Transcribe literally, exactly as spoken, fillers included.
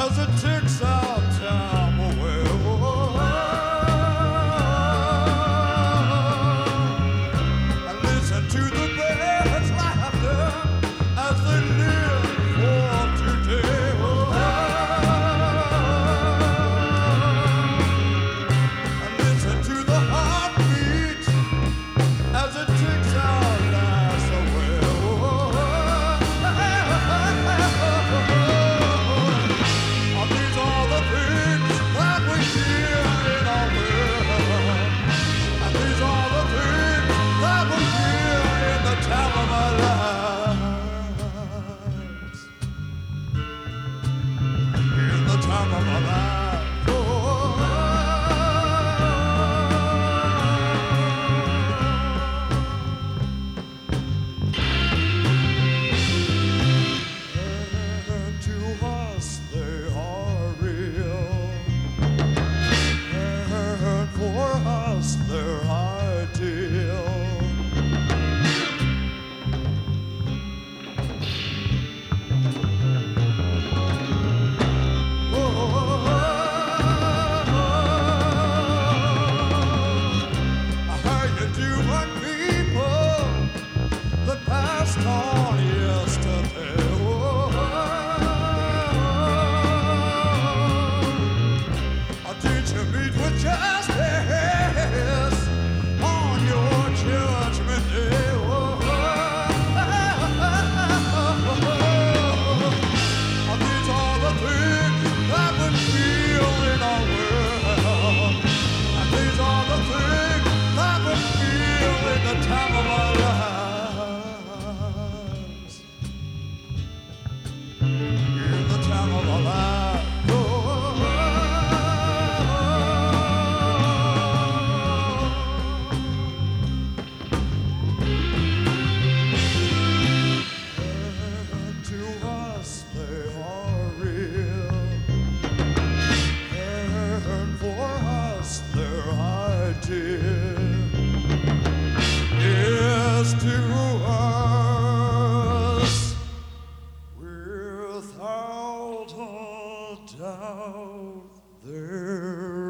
as it takes our time away. And listen to the birds laughter as they live for today. And listen to the heartbeat as it takes our lives away. And these are the things that we hear in our world. And these are the things that we hear in the time of our lives. In the time of our lives. And to us they are real, and for us they're ideal. How you doing, people that passed on yesterday? Or did you meet with justice on your judgment day? Or these are the things that we feel in our world. And these are the things that we feel in the time of our lives. In the time of our lives. And to us they are real, and for us they're ideal. Yes, to us, without a doubt, they're